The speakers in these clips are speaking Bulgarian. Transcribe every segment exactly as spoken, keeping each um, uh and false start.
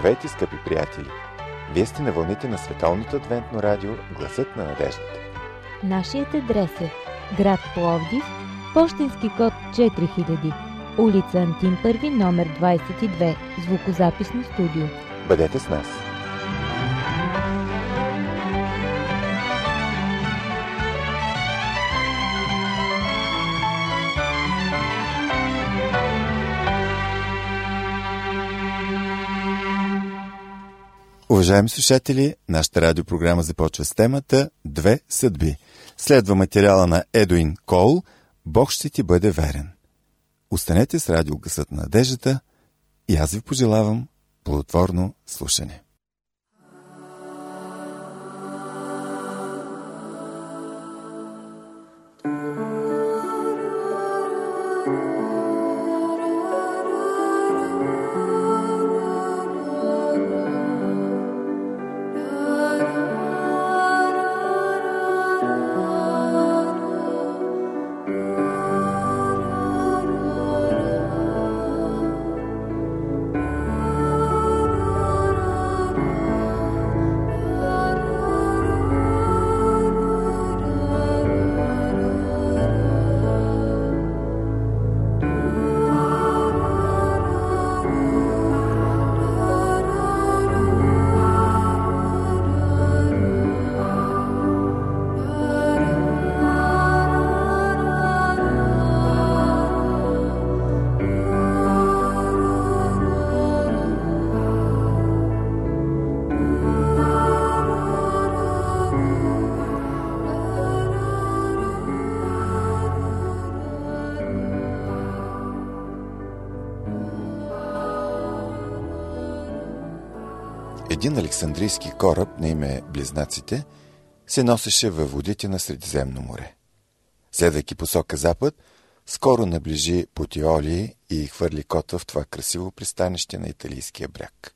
Здравейте, скъпи приятели! Вие сте на вълните на Световното адвентно радио Гласът на надеждата. Нашият адрес е град Пловдив, пощенски код четири хиляди, улица Антим първи, номер двадесет и две, звукозаписно студио. Бъдете с нас! Уважаеми слушатели, нашата радиопрограма започва с темата Две съдби. Следва материала на Едуин Кол «Бог ще ти бъде верен». Останете с радио Гласът на надеждата и аз ви пожелавам плодотворно слушане. Един александрийски кораб на име Близнаците се носеше във водите на Средиземно море. Следвайки посока запад, скоро наближи Путиоли и хвърли котва в това красиво пристанище на италийския бряг.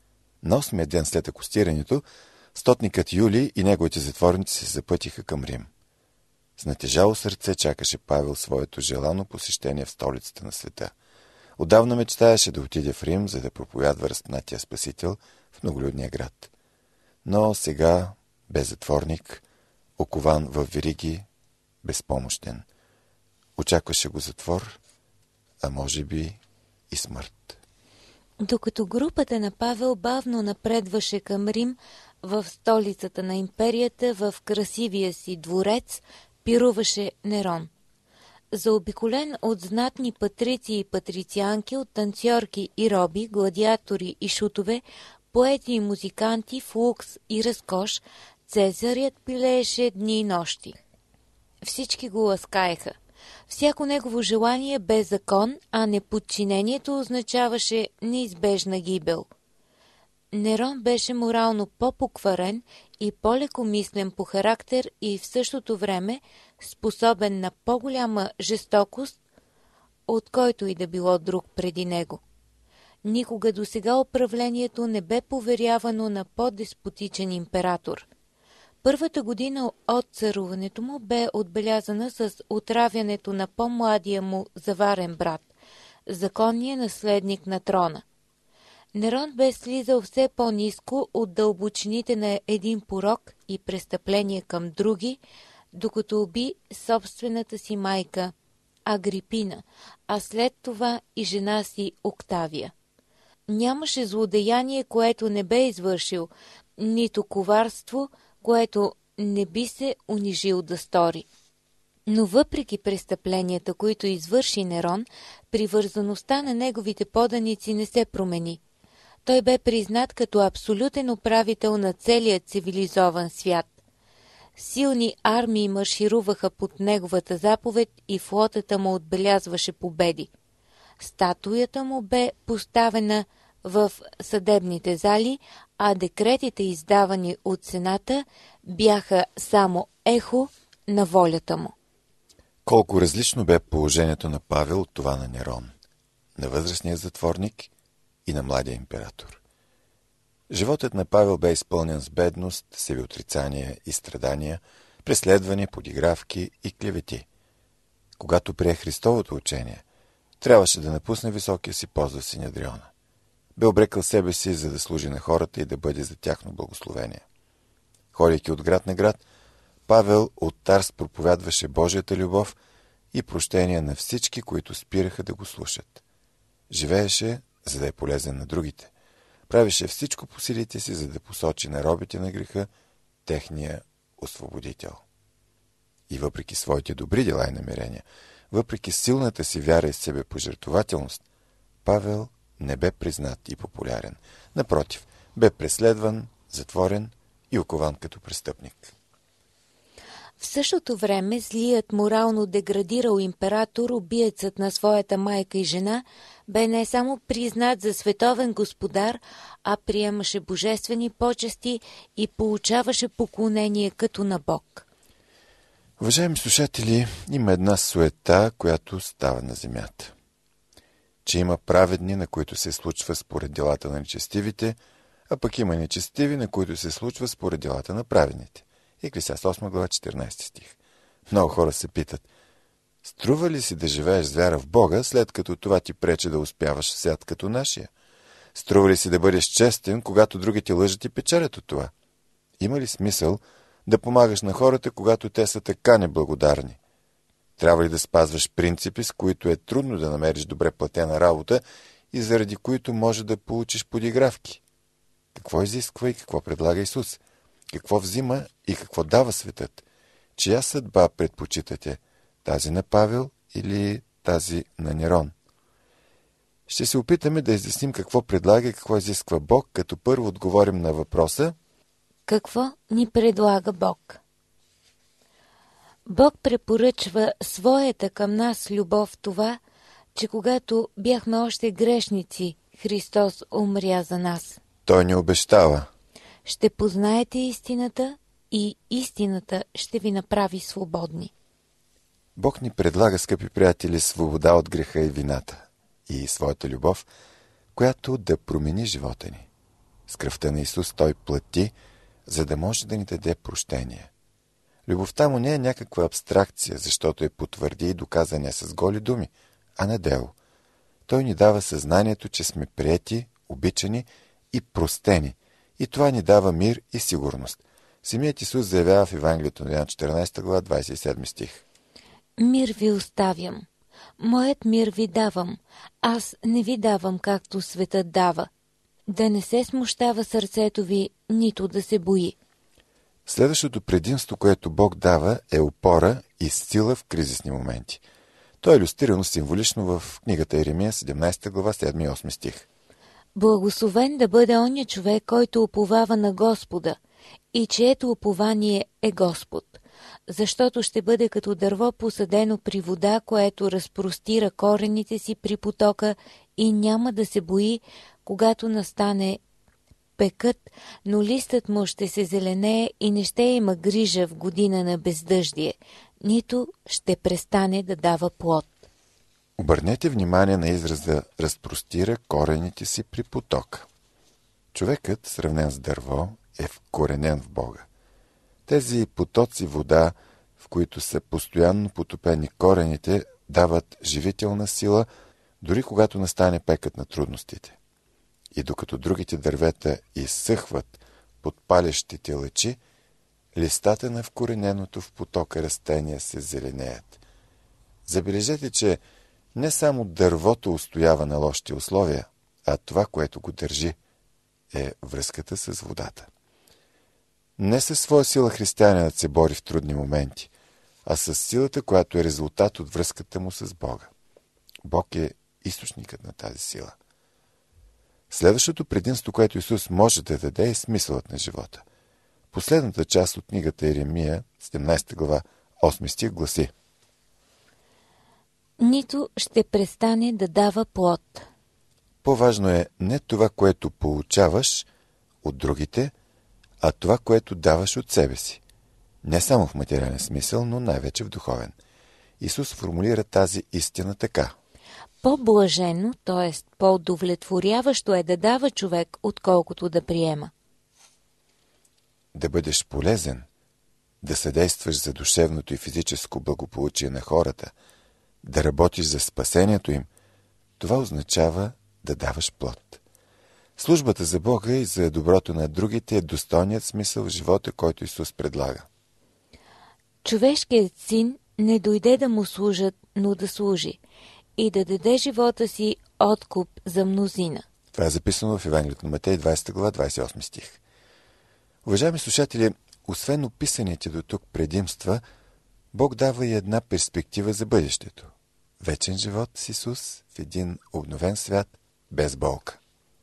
На осмия ден след акостирането, стотникът Юлий и неговите затворници се запътиха към Рим. С натежало сърце чакаше Павел своето желано посещение в столицата на света. Отдавна мечтаеше да отиде в Рим, за да проповядва разпнатия Спасител в многолюдния град. Но сега бе затворник, окован във вериги, безпомощен. Очакваше го затвор, а може би и смърт. Докато групата на Павел бавно напредваше към Рим, в столицата на империята, в красивия си дворец, пируваше Нерон. Заобиколен от знатни патрици и патрицианки, от танцорки и роби, гладиатори и шутове, поети и музиканти в лукс и разкош, Цезарят пилееше дни и нощи. Всички го ласкаеха. Всяко негово желание бе закон, а неподчинението означаваше неизбежна гибел. Нерон беше морално по-покварен и по-лекомислен по характер и в същото време способен на по-голяма жестокост, от който и да било друг преди него. Никога досега управлението не бе поверявано на по-деспотичен император. Първата година от царуването му бе отбелязана с отравянето на по-младия му заварен брат, законния наследник на трона. Нерон бе слизал все по-ниско от дълбочините на един порок и престъпление към други, докато уби собствената си майка Агрипина, а след това и жена си Октавия. Нямаше злодеяние, което не бе извършил, нито коварство, което не би се унижил да стори. Но въпреки престъпленията, които извърши Нерон, привързаността на неговите поданици не се промени. Той бе признат като абсолютен управител на целия цивилизован свят. Силни армии маршируваха под неговата заповед и флотата му отбелязваше победи. Статуята му бе поставена в съдебните зали, а декретите, издавани от Сената, бяха само ехо на волята му. Колко различно бе положението на Павел от това на Нерон, на възрастния затворник и на младия император. Животът на Павел бе изпълнен с бедност, себеотрицание и страдания, преследване, подигравки и клевети. Когато прие Христовото учение, трябваше да напусне високия си пост в Синедриона. Бе обрекал себе си, за да служи на хората и да бъде за тяхно благословение. Ходейки от град на град, Павел от Тарс проповядваше Божията любов и прощение на всички, които спираха да го слушат. Живееше, за да е полезен на другите. Правеше всичко по силите си, за да посочи на робите на греха техния освободител. И въпреки своите добри дела и намерения, въпреки силната си вяра и себепожертвователност, Павел не бе признат и популярен. Напротив, бе преследван, затворен и окован като престъпник. В същото време злият морално деградирал император, убиецът на своята майка и жена, бе не само признат за световен господар, а приемаше божествени почести и получаваше поклонение като на Бог. Уважаеми слушатели, има една суета, която става на земята. Че има праведни, на които се случва според делата на нечестивите, а пък има нечестиви, на които се случва според делата на праведните. Еклесиаст осма глава, четиринайсети стих. Много хора се питат: струва ли си да живееш с вяра в Бога, след като това ти пречи да успяваш в свят като нашия? Струва ли си да бъдеш честен, когато другите лъжат и печелят от това? Има ли смисъл да помагаш на хората, когато те са така неблагодарни? Трябва ли да спазваш принципи, с които е трудно да намериш добре платена работа и заради които може да получиш подигравки? Какво изисква и какво предлага Исус? Какво взима и какво дава светът? Чия съдба предпочитате? Тази на Павел или тази на Нерон? Ще се опитаме да изясним какво предлага и какво изисква Бог, като първо отговорим на въпроса: какво ни предлага Бог? Бог препоръчва своята към нас любов в това, че когато бяхме още грешници, Христос умря за нас. Той ни обещава: ще познаете истината и истината ще ви направи свободни. Бог ни предлага, скъпи приятели, свобода от греха и вината и своята любов, която да промени живота ни. С кръвта на Исус Той плати, за да може да ни даде прощение. Любовта му не е някаква абстракция, защото е потвърди и доказа не с голи думи, а на дело. Той ни дава съзнанието, че сме приети, обичани и простени, и това ни дава мир и сигурност. Самият Исус заявява в Евангелието на Йоан четиринайсета глава, двайсет и седми стих. Мир ви оставям, моят мир ви давам, аз не ви давам както светът дава. Да не се смущава сърцето ви, нито да се бои. Следващото предимство, което Бог дава, е опора и сила в кризисни моменти. То е илюстрирано символично в книгата Еремия, седемнайсета глава, седми и осми стих. Благословен да бъде оня човек, който уповава на Господа, и чието упование е Господ, защото ще бъде като дърво посадено при вода, което разпростира корените си при потока и няма да се бои, когато настане пекът, но листът му ще се зеленее и не ще има грижа в година на бездъждие, нито ще престане да дава плод. Обърнете внимание на израза «разпростира корените си при потока». Човекът, сравнен с дърво, е вкоренен в Бога. Тези потоци вода, в които са постоянно потопени корените, дават живителна сила, дори когато настане пекът на трудностите. И докато другите дървета изсъхват под палещите лъчи, листата на вкорененото в потока растения се зеленеят. Забележете, че не само дървото устоява на лошите условия, а това, което го държи, е връзката с водата. Не със своя сила християнинът се бори в трудни моменти, а с силата, която е резултат от връзката му с Бога. Бог е източникът на тази сила. Следващото предимство, което Исус може да даде, е смисълът на живота. Последната част от книгата Еремия, седемнайсета глава, осми стих гласи: нито ще престане да дава плод. По-важно е не това, което получаваш от другите, а това, което даваш от себе си. Не само в материален смисъл, но най-вече в духовен. Исус формулира тази истина така: по-блажено, т.е. по-удовлетворяващо е да дава човек, отколкото да приема. Да бъдеш полезен, да съдействаш за душевното и физическо благополучие на хората, да работиш за спасението им, това означава да даваш плод. Службата за Бога и за доброто на другите е достойният смисъл в живота, който Исус предлага. Човешкият син не дойде да му служат, но да служи и да даде живота си откуп за мнозина. Това е записано в Евангелието на Матей, двадесета глава, двадесет и осми стих. Уважаеми слушатели, освен описаните до тук предимства, Бог дава и една перспектива за бъдещето. Вечен живот с Исус в един обновен свят без болка.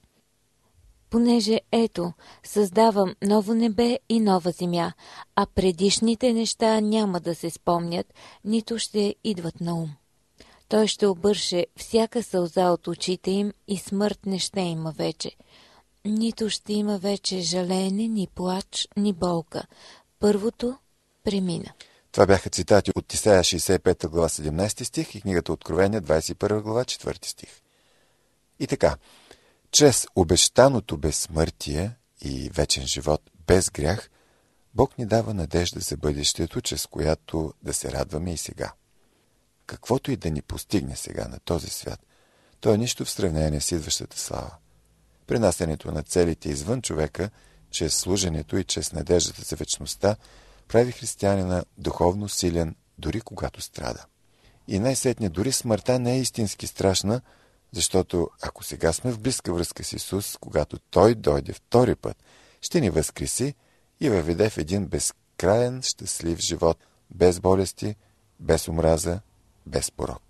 Понеже ето, създавам ново небе и нова земя, а предишните неща няма да се спомнят, нито ще идват на ум. Той ще обърше всяка сълза от очите им и смърт не ще има вече. Нито ще има вече жалеене, ни плач, ни болка. Първото премина. Това бяха цитати от Исаия шейсет и пета глава, седемнадесети стих и книгата Откровение, двадесет и първа глава, четвърти стих. И така, чрез обещаното безсмъртие и вечен живот без грях, Бог ни дава надежда за бъдещето, чрез която да се радваме и сега. Каквото и да ни постигне сега на този свят, то е нищо в сравнение с идващата слава. Пренасенето на целите извън човека, чрез служенето и чрез надеждата за вечността, прави християнина духовно силен, дори когато страда. И най-сетне, дори смъртта не е истински страшна, защото ако сега сме в близка връзка с Исус, когато Той дойде втори път, ще ни възкреси и въведе в един безкраен щастлив живот, без болести, без омраза, без порок.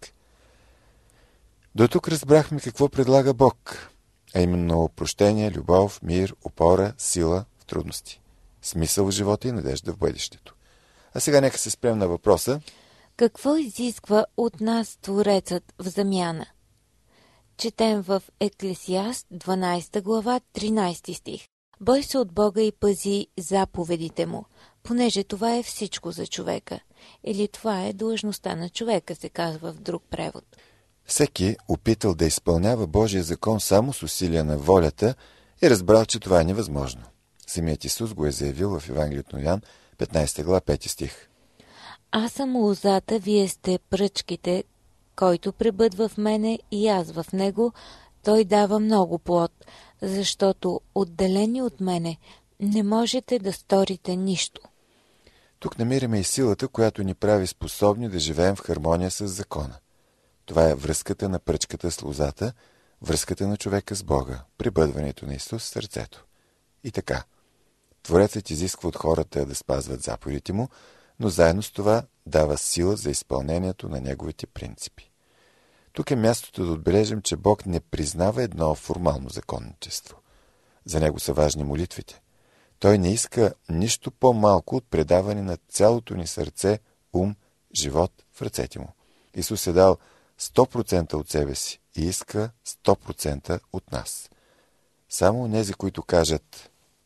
До тук разбрахме какво предлага Бог, а именно прощение, любов, мир, опора, сила в трудности, смисъл в живота и надежда в бъдещето. А сега нека се спрем на въпроса: какво изисква от нас Творецът в замяна? Четем в Еклесиаст, дванадесета глава, тринадесети стих. Бой се от Бога и пази заповедите му, понеже това е всичко за човека. Или това е длъжността на човека, се казва в друг превод. Всеки, опитал да изпълнява Божия закон само с усилия на волята, е разбрал, че това е невъзможно. Самият Исус го е заявил в Евангелието на Йоан, петнадесета глава, пети стих. Аз съм лозата, вие сте пръчките, който пребъдва в мене и аз в него, той дава много плод, защото отделени от мене не можете да сторите нищо. Тук намираме и силата, която ни прави способни да живеем в хармония с закона. Това е връзката на пръчката с лозата, връзката на човека с Бога, пребъдването на Исус в сърцето. И така, Творецът изисква от хората да спазват заповедите му, но заедно с това дава сила за изпълнението на неговите принципи. Тук е мястото да отбележим, че Бог не признава едно формално законничество. За него са важни молитвите. Той не иска нищо по-малко от предаване на цялото ни сърце, ум, живот в ръцете му. Исус е дал сто процента от себе си и иска сто процента от нас. Само онези, които кажат: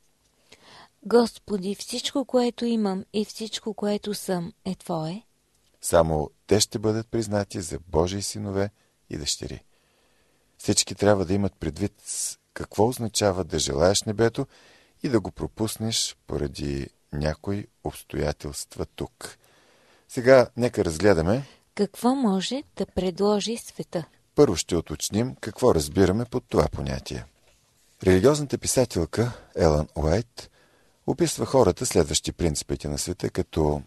Господи, всичко, което имам и всичко, което съм, е Твое, само те ще бъдат признати за Божии синове и дъщери. Всички трябва да имат предвид какво означава да желаеш небето и да го пропуснеш поради някои обстоятелства тук. Сега нека разгледаме какво може да предложи света. Първо ще уточним какво разбираме под това понятие. Религиозната писателка Елън Уайт описва хората, следващи принципите на света, като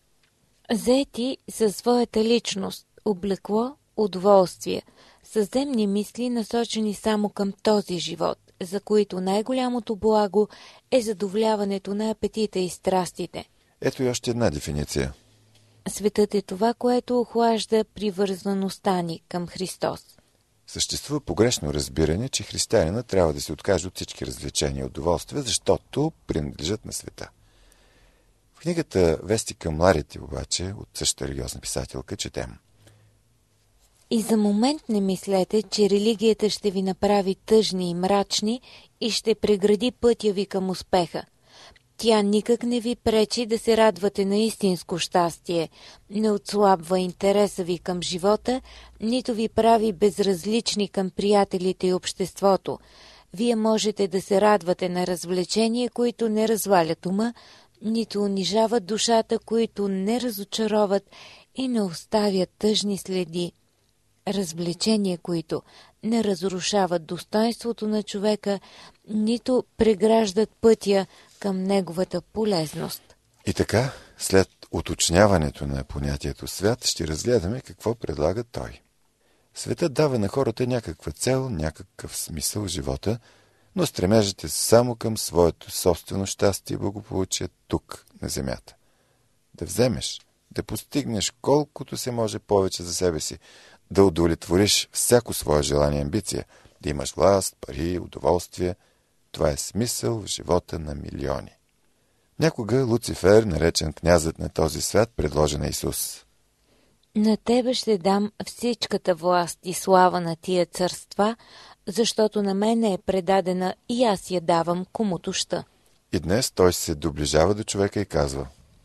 заети със своята личност, облекло, удоволствие, съземни мисли, насочени само към този живот, за които най-голямото благо е задоволяването на апетита и страстите. Ето и още една дефиниция. Светът е това, което охлажда привързаността ни към Христос. Съществува погрешно разбиране, че християнина трябва да се откаже от всички развлечения и удоволствия, защото принадлежат на света. В книгата Вести към младите, обаче, от същата религиозна писателка, четем: И за момент не мислете, че религията ще ви направи тъжни и мрачни и ще прегради пътя ви към успеха. Тя никак не ви пречи да се радвате на истинско щастие, не отслабва интереса ви към живота, нито ви прави безразлични към приятелите и обществото. Вие можете да се радвате на развлечения, които не развалят ума, нито унижават душата, които не разочароват и не оставят тъжни следи. Развлечения, които не разрушават достоинството на човека, нито преграждат пътя към неговата полезност. И така, след уточняването на понятието свят, ще разгледаме какво предлага той. Светът дава на хората някаква цел, някакъв смисъл в живота, но стремежът е само към своето собствено щастие и благополучие тук, на земята. Да вземеш, да постигнеш колкото се може повече за себе си, да удовлетвориш всяко свое желание и амбиция, да имаш власт, пари, удоволствие. Това е смисъл в живота на милиони. Някога Луцифер, наречен князът на този свят, предложи на Исус: На тебе ще дам всичката власт и слава на тия царства, защото на мене е предадена и аз я давам комуто ща. И днес той се доближава до човека и казва: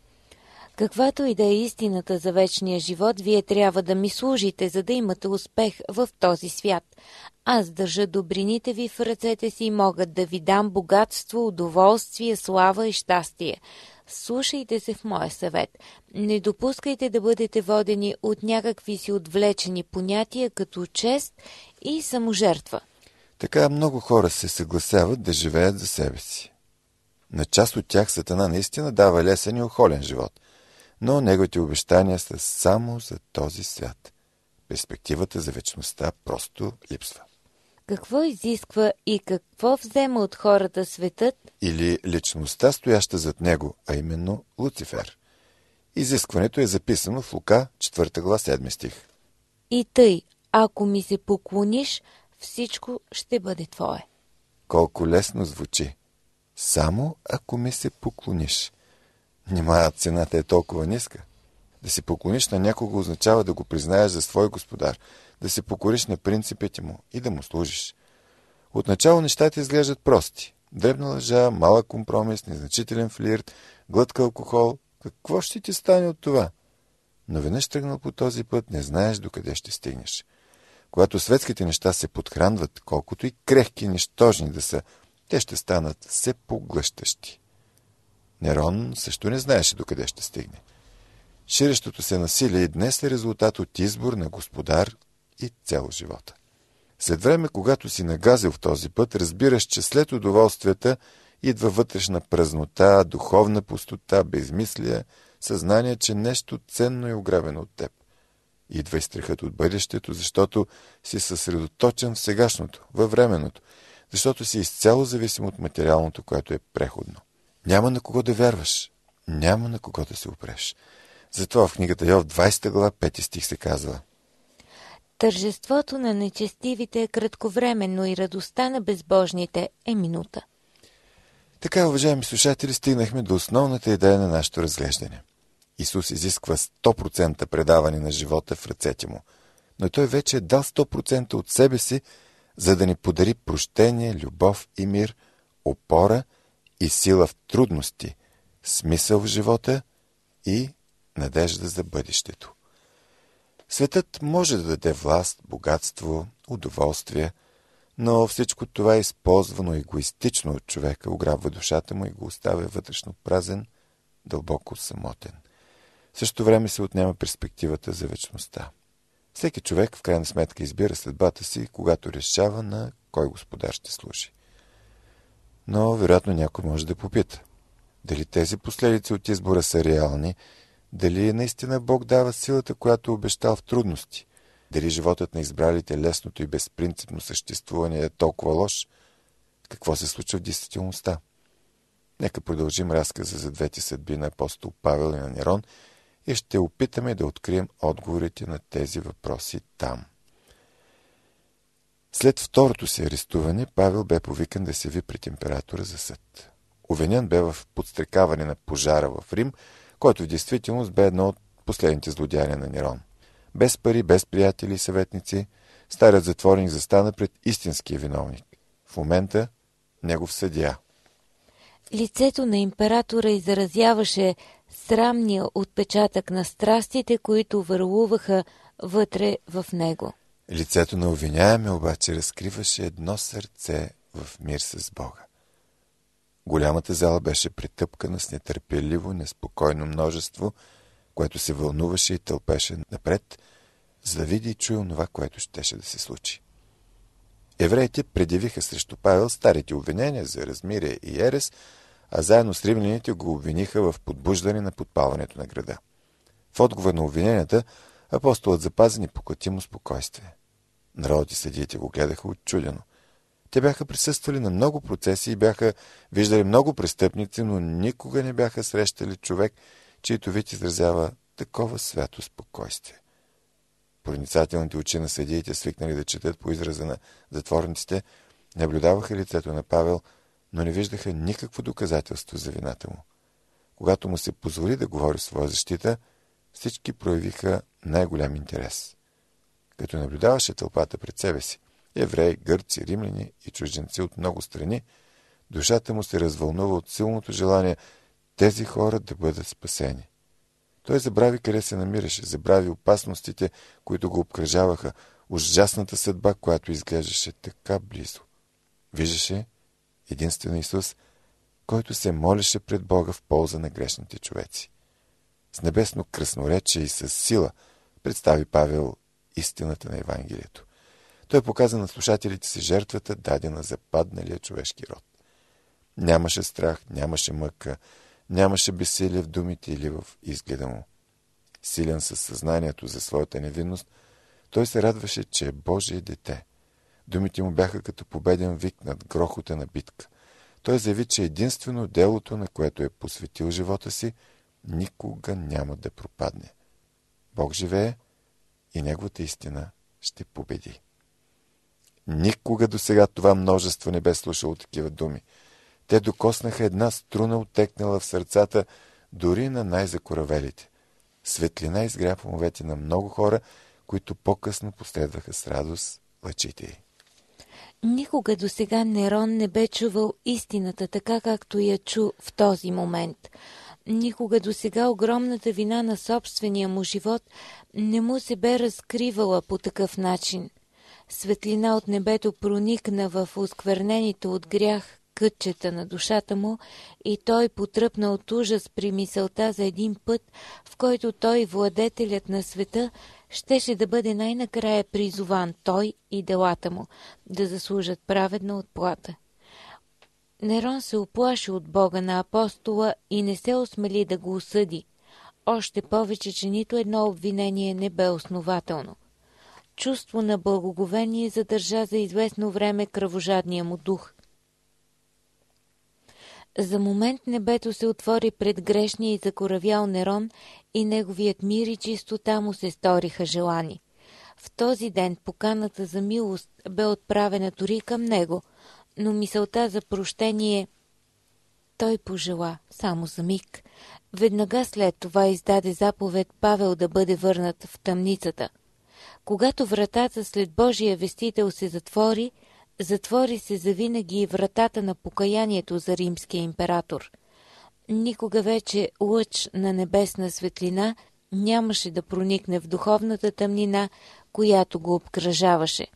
Каквато и да е истината за вечния живот, вие трябва да ми служите, за да имате успех в този свят. Аз държа добрините ви в ръцете си и мога да ви дам богатство, удоволствие, слава и щастие. Слушайте се в моя съвет. Не допускайте да бъдете водени от някакви си отвлечени понятия, като чест и саможертва. Така много хора се съгласяват да живеят за себе си. На част от тях Сатана наистина дава лесен и охолен живот, но неговите обещания са само за този свят. Перспективата за вечността просто липсва. Какво изисква и какво взема от хората светът? Или личността, стояща зад него, а именно Луцифер. Изискването е записано в Лука, четвърта глава, седми стих. И тъй, ако ми се поклониш, всичко ще бъде твое. Колко лесно звучи. Само ако ми се поклониш. Нима цената е толкова ниска? Да се поклониш на някого означава да го признаеш за свой господар, да се покориш на принципите му и да му служиш. Отначало нещата изглеждат прости. Дребна лъжа, малък компромис, незначителен флирт, глътка алкохол. Какво ще ти стане от това? Но веднъж тръгнал по този път, не знаеш докъде ще стигнеш. Когато светските неща се подхранват, колкото и крехки и нищожни да са, те ще станат все поглъщащи. Нерон също не знаеше докъде ще стигне. Ширещото се насилие и днес е резултат от избор на господар и цял живота. След време, когато си нагазил в този път, разбираш, че след удоволствията идва вътрешна празнота, духовна пустота, безмислие, съзнание, че нещо ценно е ограбено от теб. Идва и страхът от бъдещето, защото си съсредоточен в сегашното, във временното, защото си изцяло зависим от материалното, което е преходно. Няма на кого да вярваш, няма на кого да се опреш. Затова в книгата Йов, двадесета глава, пети стих се казва: Тържеството на нечестивите е кратковременно и радостта на безбожните е минута. Така, уважаеми слушатели, стигнахме до основната идея на нашето разглеждане. Исус изисква сто процента предаване на живота в ръцете му, но той вече е дал сто процента от себе си, за да ни подари прощение, любов и мир, опора и сила в трудности, смисъл в живота и надежда за бъдещето. Светът може да даде власт, богатство, удоволствие, но всичко това е използвано егоистично от човека, ограбва душата му и го оставя вътрешно празен, дълбоко самотен. В същото време се отнема перспективата за вечността. Всеки човек в крайна сметка избира съдбата си, когато решава на кой господар ще служи. Но вероятно някой може да попита: дали тези последици от избора са реални, дали наистина Бог дава силата, която е обещал в трудности, дали животът на избралите лесното и безпринципно съществуване е толкова лош, какво се случва в действителността? Нека продължим разказа за двете съдби на апостол Павел и на Нерон и ще опитаме да открием отговорите на тези въпроси там. След второто си арестуване, Павел бе повикан да се яви пред императора за съд. Обвинен бе в подстрекаване на пожара в Рим, който в действителност бе едно от последните злодеяния на Нерон. Без пари, без приятели и съветници, старият затворник застана пред истинския виновник. В момента негов съдия. Лицето на императора изразяваше срамния отпечатък на страстите, които върлуваха вътре в него. Лицето на обвиняемия обаче разкриваше едно сърце в мир с Бога. Голямата зала беше претъпкана с нетърпеливо, неспокойно множество, което се вълнуваше и тълпеше напред, за да види и чуе онова, което щеше да се случи. Евреите предявиха срещу Павел старите обвинения за размирие и ерес, а заедно с римляните го обвиниха в подбуждане на подпалването на града. В отговор на обвиненията, апостолът запази непоклатимо спокойствие. Народът и съдиите го гледаха отчудено. Те бяха присъствали на много процеси и бяха виждали много престъпници, но никога не бяха срещали човек, чийто вид изразява такова свято спокойствие. Проницателните очи на съдиите, свикнали да четат по израза на затворниците, наблюдаваха лицето на Павел, но не виждаха никакво доказателство за вината му. Когато му се позволи да говори в своя защита, всички проявиха най-голям интерес. Като наблюдаваше тълпата пред себе си, евреи, гърци, римляни и чужденци от много страни, душата му се развълнува от силното желание тези хора да бъдат спасени. Той забрави къде се намираше, забрави опасностите, които го обкръжаваха, ужасната съдба, която изглеждаше така близо. Виждаше единствен Исус, който се молеше пред Бога в полза на грешните човеци. С небесно красноречие и с сила представи Павел истината на Евангелието. Той показа на слушателите си жертвата, дадена за падналия човешки род. Нямаше страх, нямаше мъка, нямаше безсилие в думите или в изгледа му. Силен със съзнанието за своята невинност, той се радваше, че е Божие дете. Думите му бяха като победен вик над грохота на битка. Той заяви, че единствено делото, на което е посветил живота си, никога няма да пропадне. Бог живее и неговата истина ще победи. Никога досега това множество не бе слушало такива думи. Те докоснаха една струна, отекнала в сърцата дори на най-закоравелите. Светлина изгря в умовете на много хора, които по-късно последваха с радост лъчите й. Никога досега Нерон не бе чувал истината, така както я чу в този момент. Никога досега огромната вина на собствения му живот не му се бе разкривала по такъв начин. Светлина от небето проникна в осквернените от грях кътчета на душата му и той потръпна от ужас при мисълта за един път, в който той, владетелят на света, щеше да бъде най-накрая призован, той и делата му, да заслужат праведна отплата. Нерон се уплаши от Бога на апостола и не се осмели да го осъди, още повече, че нито едно обвинение не бе основателно. Чувство на благоговение задържа за известно време кръвожадния му дух. За момент небето се отвори пред грешния и закоравял Нерон и неговият мир и чистота му се сториха желани. В този ден поканата за милост бе отправена дори към него, но мисълта за прощение той пожела само за миг. Веднага след това издаде заповед Павел да бъде върнат в тъмницата. Когато вратата след Божия вестител се затвори, затвори се завинаги и вратата на покаянието за римския император. Никога вече лъч на небесна светлина нямаше да проникне в духовната тъмнина, която го обкръжаваше.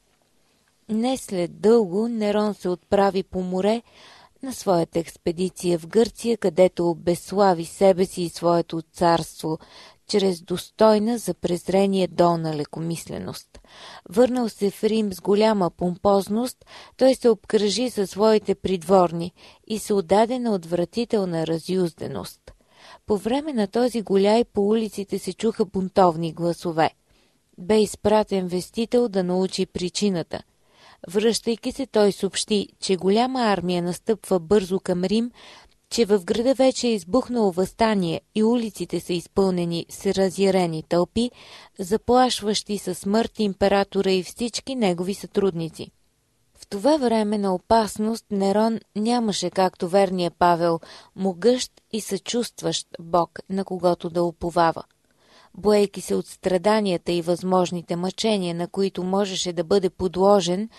Не след дълго Нерон се отправи по море на своята експедиция в Гърция, където обезслави себе си и своето царство, чрез достойна за презрение долна лекомисленост. Върнал се в Рим с голяма помпозност, той се обкръжи със своите придворни и се отдаде на отвратителна разюзденост. По време на този голяй по улиците се чуха бунтовни гласове. Бе изпратен вестител да научи причината. Връщайки се, той съобщи, че голяма армия настъпва бързо към Рим, че в града вече е избухнало въстание и улиците са изпълнени с разярени тълпи, заплашващи със смърт императора и всички негови сътрудници. В това време на опасност Нерон нямаше, както верния Павел, могъщ и съчувстващ Бог, на когото да уповава. Боейки се от страданията и възможните мъчения, на които можеше да бъде подложен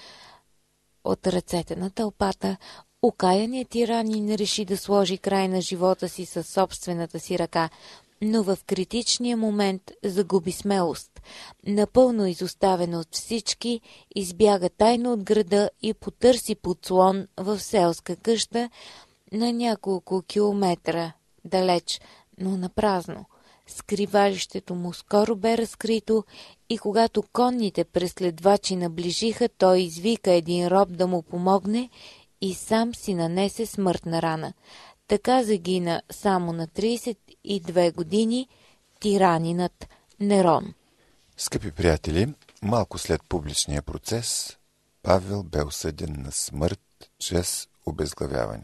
от ръцете на тълпата, окаяният тиранин реши да сложи край на живота си със собствената си ръка, но в критичния момент загуби смелост. Напълно изоставен от всички, избяга тайно от града и потърси подслон в селска къща на няколко километра далеч, но напразно. Скривалището му скоро бе разкрито и когато конните преследвачи наближиха, той извика един роб да му помогне и сам си нанесе смъртна рана. Така загина само на тридесет и две години тиранинът Нерон. Скъпи приятели, малко след публичния процес, Павел бе осъден на смърт чрез обезглавяване.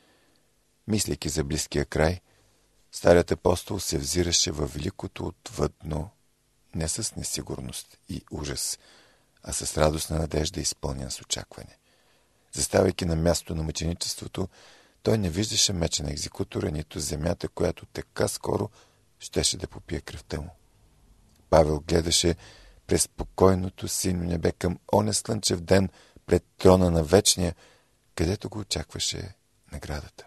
Мислейки за близкия край, старият апостол се взираше във великото отвъдно, не с несигурност и ужас, а с радостна надежда, изпълнен с очакване. Заставайки на място на мъченичеството, той не виждаше меча на екзекутора, нито земята, която така скоро щеше да попие кръвта му. Павел гледаше през спокойното синьо небе към оня слънчев ден пред трона на вечния, където го очакваше наградата.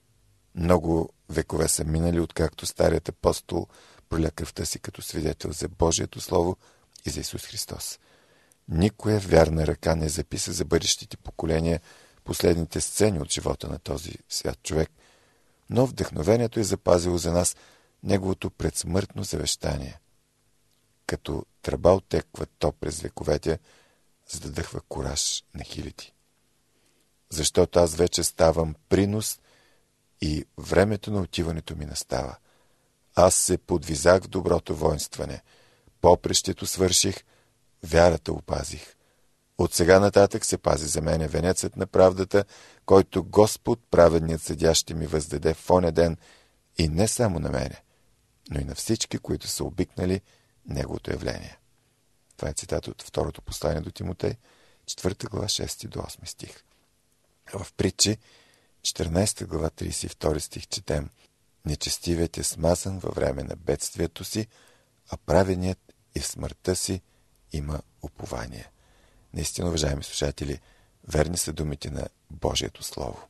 Много векове са минали, откакто старият апостол проля кръвта си като свидетел за Божието Слово и за Исус Христос. Никоя вярна ръка не записа за бъдещите поколения последните сцени от живота на този свят човек, но вдъхновението е запазило за нас неговото предсмъртно завещание. Като тръба отеква то през вековете, за да дъхва кураж на хиляди. Защото аз вече ставам принос и времето на отиването ми настава. Аз се подвизах в доброто воинстване, попрещето свърших, вярата опазих. От сега нататък се пази за мене венецът на правдата, който Господ, праведният съдия, ще ми въздаде в оня ден, и не само на мене, но и на всички, които са обикнали неговото явление. Това е цитат от второто послание до Тимотей, четвърта глава, шести до осми стих. В Притчи, четиринадесета глава, тридесет и втори стих четем: Нечестивият е смазан във време на бедствието си, а праведният и в смъртта си има упование. Наистина, уважаеми слушатели, верни са думите на Божието Слово.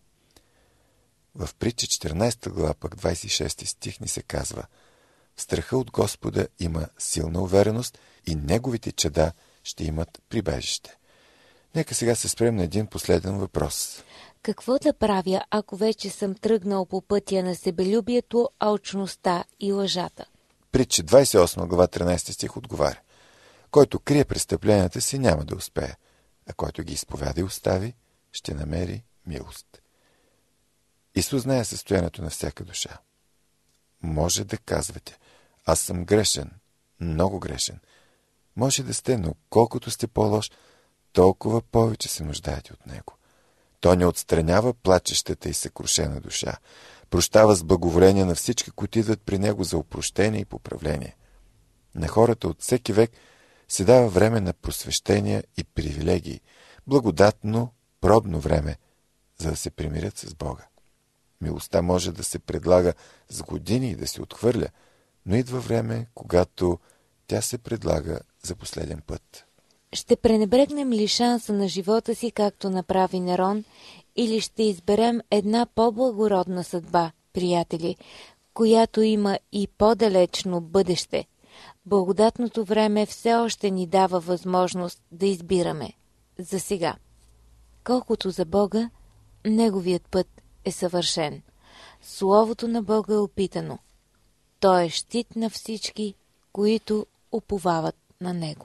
В Притчи четиринадесета глава, пък двадесет и шести стих ни се казва: В страха от Господа има силна увереност и неговите чада ще имат прибежище. Нека сега се спрем на един последен въпрос. Какво да правя, ако вече съм тръгнал по пътя на себелюбието, алчността и лъжата? Притчи двадесет и осма глава, тринадесети стих отговаря: Който крие престъпленията си, няма да успее, а който ги изповяда и остави, ще намери милост. Исус знае състоянието на всяка душа. Може да казвате: аз съм грешен, много грешен. Може да сте, но колкото сте по-лош, толкова повече се нуждаете от Него. Той не отстранява плачещата и съкрушена душа. Прощава с благоволение на всички, които идват при Него за опрощение и поправление. На хората от всеки век се дава време на просвещения и привилегии, благодатно, пробно време, за да се примирят с Бога. Милостта може да се предлага с години и да се отхвърля, но идва време, когато тя се предлага за последен път. Ще пренебрегнем ли шанса на живота си, както направи Нерон, или ще изберем една по-благородна съдба, приятели, която има и по-далечно бъдеще? Благодатното време все още ни дава възможност да избираме. За сега. Колкото за Бога, Неговият път е съвършен. Словото на Бога е опитано. Той е щит на всички, които уповават на Него.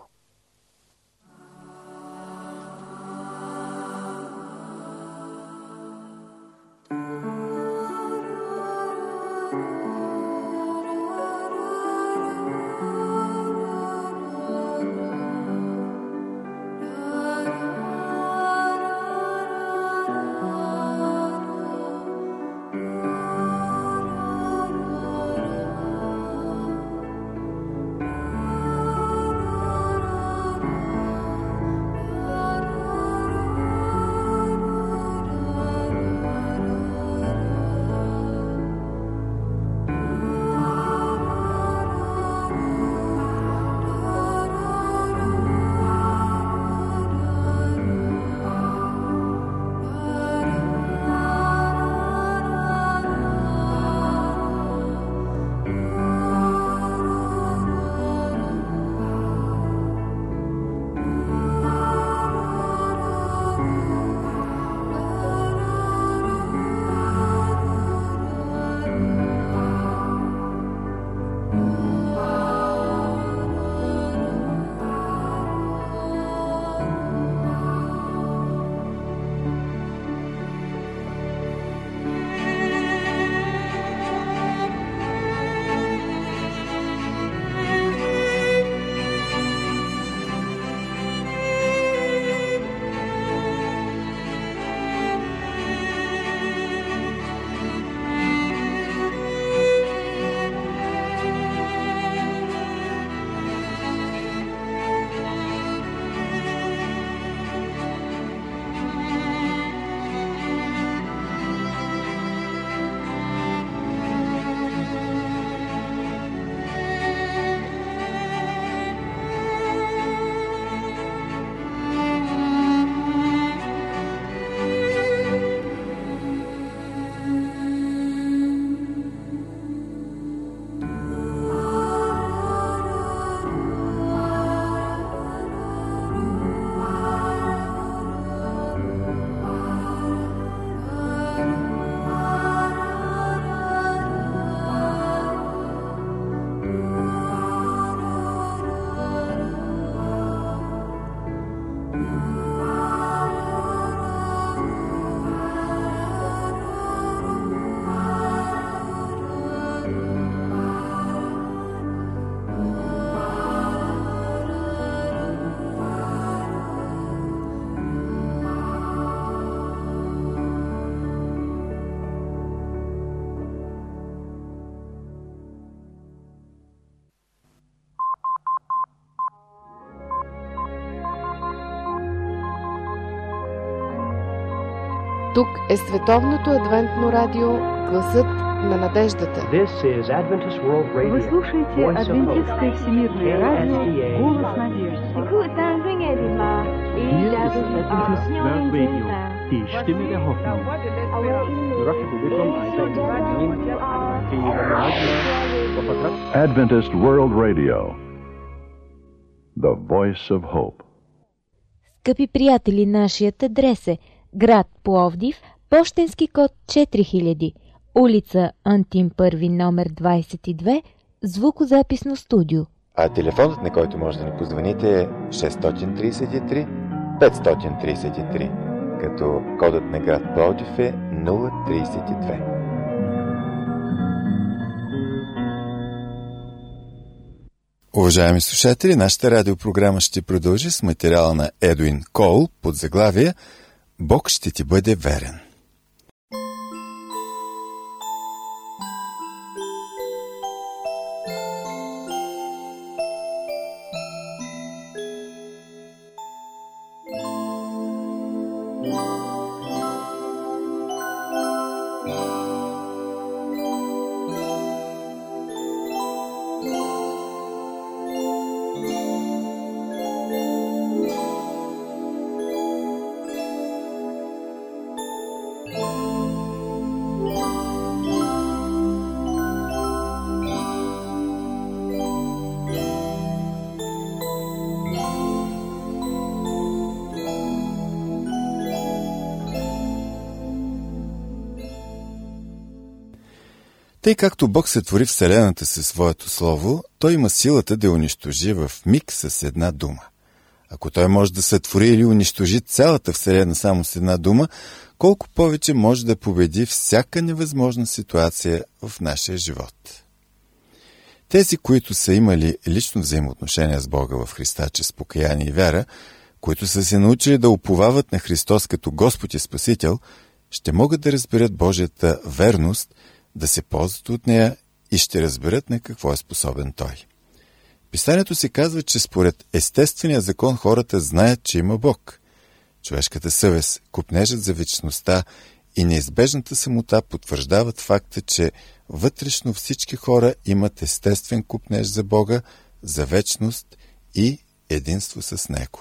Тук е Световното адвентно радио Гласът на надеждата. Вы слушаете Адвентистское всемирное радио Голос надежды. Adventist World Radio, the voice of hope. Скъпи приятели, нашият адрес е град Пловдив, пощенски код четири хиляди, улица Антим първи, номер двадесет и две, звукозаписно студио. А телефонът, на който може да ни позвоните, е шест три три пет три три, като кодът на град Пловдив е нула тридесет и две. Уважаеми слушатели, нашата радиопрограма ще продължи с материала на Едуин Кол под заглавие «Бог ще ти бъде верен». Тъй както Бог сътвори Вселената със своето слово, Той има силата да унищожи в миг с една дума. Ако Той може да сътвори или унищожи цялата Вселена само с една дума, колко повече може да победи всяка невъзможна ситуация в нашия живот. Тези, които са имали лично взаимоотношение с Бога в Христа чрез покаяние и вяра, които са се научили да уповават на Христос като Господ и Спасител, ще могат да разберат Божията верност, да се ползват от нея и ще разберат на какво е способен Той. Писанието се казва, че според естествения закон хората знаят, че има Бог. Човешката съвест, копнежът за вечността и неизбежната самота потвърждават факта, че вътрешно всички хора имат естествен копнеж за Бога, за вечност и единство с Него.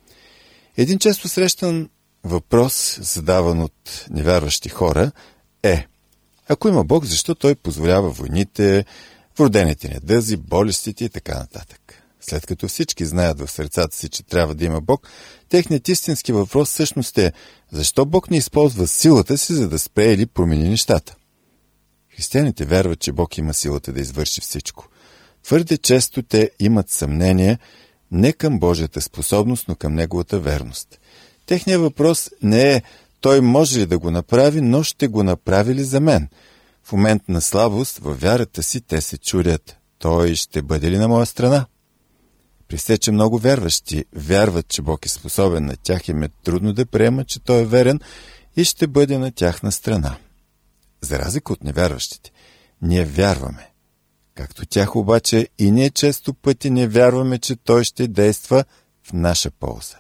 Един често срещан въпрос, задаван от невярващи хора, е: ако има Бог, защо Той позволява войните, вродените недъзи, болестите и така нататък? След като всички знаят в сърцата си, че трябва да има Бог, техният истински въпрос всъщност е: защо Бог не използва силата си, за да спре или промени нещата? Християните вярват, че Бог има силата да извърши всичко. Твърде често те имат съмнение не към Божията способност, но към Неговата верност. Техният въпрос не е: Той може ли да го направи, но ще го направи ли за мен? В момент на слабост във вярата си те се чудят: Той ще бъде ли на моя страна? При все, че много вярващи вярват, че Бог е способен, на тях им е трудно да приемат, че Той е верен и ще бъде на тяхна страна. За разлика от невярващите, ние вярваме. Както тях обаче и ние често пъти не вярваме, че Той ще действа в наша полза.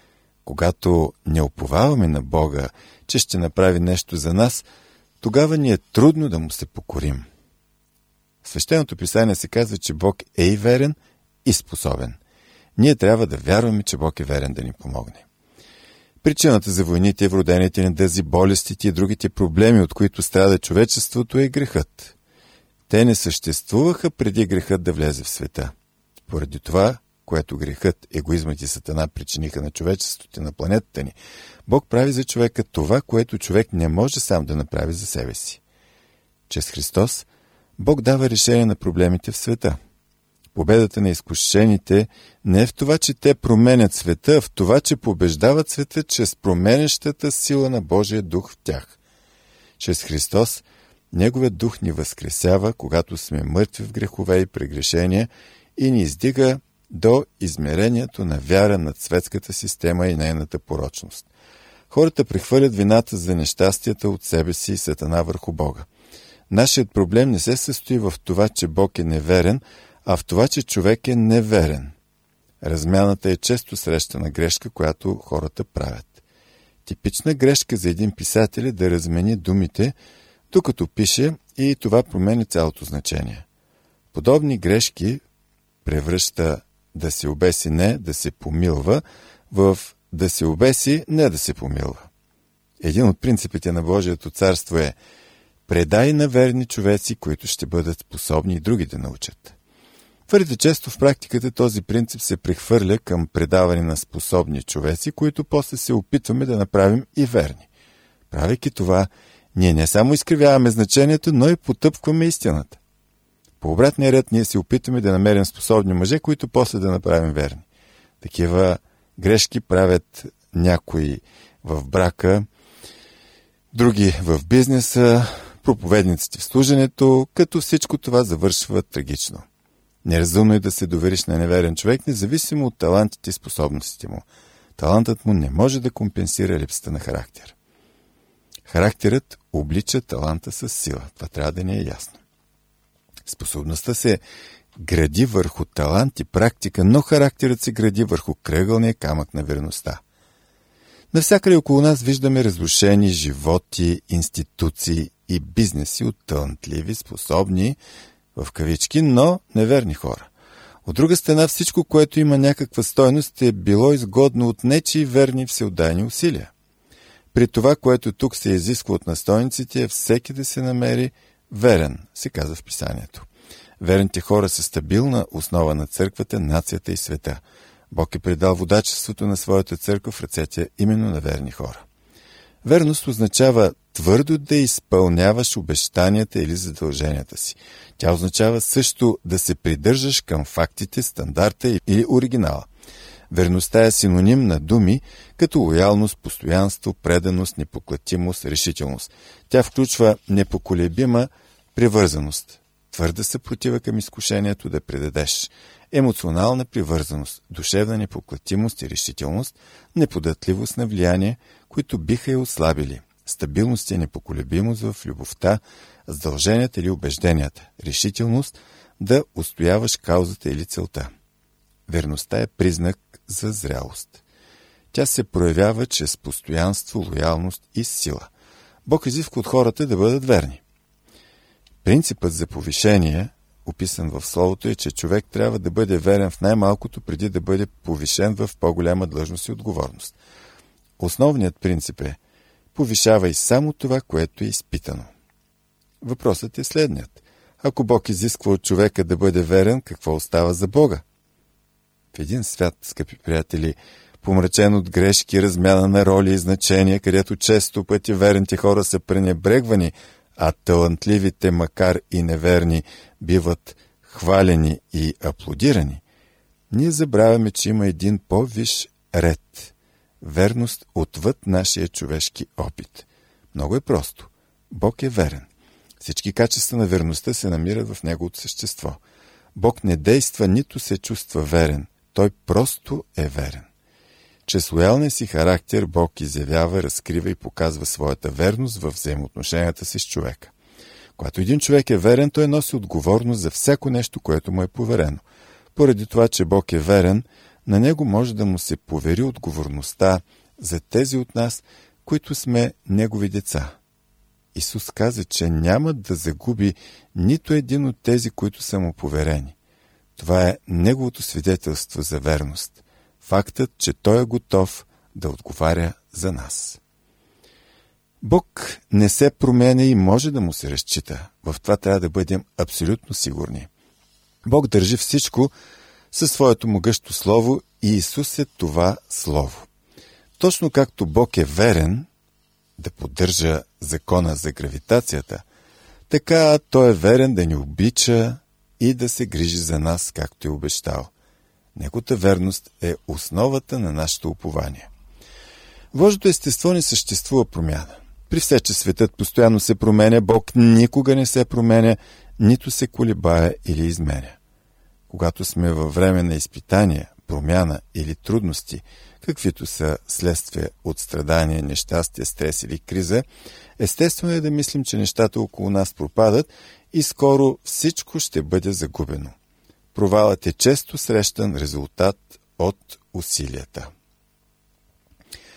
Когато не уповаваме на Бога, че ще направи нещо за нас, тогава ни е трудно да Му се покорим. В Свещеното писание се казва, че Бог е и верен, и способен. Ние трябва да вярваме, че Бог е верен да ни помогне. Причината за войните, вродените недъзи, болестите и другите проблеми, от които страда човечеството, е грехът. Те не съществуваха преди грехът да влезе в света. Поради това, което грехът, егоизмът и Сатана причиниха на човечеството и на планетата ни, Бог прави за човека това, което човек не може сам да направи за себе си. Чрез Христос Бог дава решение на проблемите в света. Победата на изкушените не е в това, че те променят света, а в това, че побеждават света чрез променящата сила на Божия дух в тях. Чрез Христос Неговият дух ни възкресява, когато сме мъртви в грехове и прегрешения, и ни издига до измерението на вяра над светската система и нейната порочност. Хората прехвърлят вината за нещастията от себе си и Сатана върху Бога. Нашият проблем не се състои в това, че Бог е неверен, а в това, че човек е неверен. Размяната е често срещана грешка, която хората правят. Типична грешка за един писател е да размени думите, докато пише, и това променя цялото значение. Подобни грешки превръща да се обеси не да се помилва в да се обеси не да се помилва. Един от принципите на Божието царство е: предай на верни човеци, които ще бъдат способни и други да научат. Твърде често в практиката този принцип се прехвърля към предаване на способни човеци, които после се опитваме да направим и верни. Правейки това, ние не само изкривяваме значението, но и потъпкваме истината. По обратния ред ние се опитваме да намерим способни мъже, които после да направим верни. Такива грешки правят някои в брака, други в бизнеса, проповедниците в служенето, като всичко това завършва трагично. Неразумно е да се довериш на неверен човек, независимо от талантите и способностите му. Талантът му не може да компенсира липсата на характер. Характерът облича таланта с сила. Това трябва да ни е ясно. Способността се гради върху талант и практика, но характерът се гради върху кръгълния камък на верността. Навсякъде около нас виждаме разрушени животи, институции и бизнеси от талантливи, способни, в кавички, но неверни хора. От друга страна, всичко, което има някаква стойност, е било изгодно от нечии верни всеотдайни усилия. При това, което тук се изисква от настойниците, е всеки да се намери верен, се казва в писанието. Верните хора са стабилна основа на църквата, нацията и света. Бог е предал водачеството на своята църква в ръцете именно на верни хора. Верност означава твърдо да изпълняваш обещанията или задълженията си. Тя означава също да се придържаш към фактите, стандарта или оригинала. Верността е синоним на думи като лоялност, постоянство, преданост, непоклатимост, решителност. Тя включва непоколебима привързаност, твърда съпротива към изкушението да предадеш, емоционална привързаност, душевна непоклатимост и решителност, неподатливост на влияние, които биха я ослабили, стабилност и непоколебимост в любовта, задълженията или убежденията, решителност да устояваш каузата или целта. Верността е признак за зрялост. Тя се проявява чрез постоянство, лоялност и сила. Бог изисква от хората да бъдат верни. Принципът за повишение, описан в Словото, е, че човек трябва да бъде верен в най-малкото, преди да бъде повишен в по-голяма длъжност и отговорност. Основният принцип е: повишавай само това, което е изпитано. Въпросът е следният: ако Бог изисква от човека да бъде верен, какво остава за Бога? В един свят, скъпи приятели, помрачен от грешки, размяна на роли и значения, където често пъти верните хора са пренебрегвани, а талантливите, макар и неверни, биват хвалени и аплодирани, ние забравяме, че има един по-висш ред – верност отвъд нашия човешки опит. Много е просто. Бог е верен. Всички качества на верността се намират в неговото същество. Бог не действа, нито се чувства верен. Той просто е верен. Чрез лоялния си характер Бог изявява, разкрива и показва своята верност в взаимоотношенията си с човека. Когато един човек е верен, той носи отговорност за всяко нещо, което му е поверено. Поради това, че Бог е верен, на него може да му се повери отговорността за тези от нас, които сме негови деца. Исус каза, че няма да загуби нито един от тези, които са му поверени. Това е неговото свидетелство за верност. Фактът, че той е готов да отговаря за нас. Бог не се променя и може да му се разчита. В това трябва да бъдем абсолютно сигурни. Бог държи всичко със своето могъщо слово и Исус е това слово. Точно както Бог е верен да поддържа закона за гравитацията, така Той е верен да ни обича и да се грижи за нас, както е обещал. Неговата верност е основата на нашето упование. В Божието естество не съществува промяна. При все, че светът постоянно се променя, Бог никога не се променя, нито се колебае или изменя. Когато сме във време на изпитания, промяна или трудности, каквито са следствия от страдания, нещастие, стрес или криза, естествено е да мислим, че нещата около нас пропадат и скоро всичко ще бъде загубено. Провалът е често срещан резултат от усилията.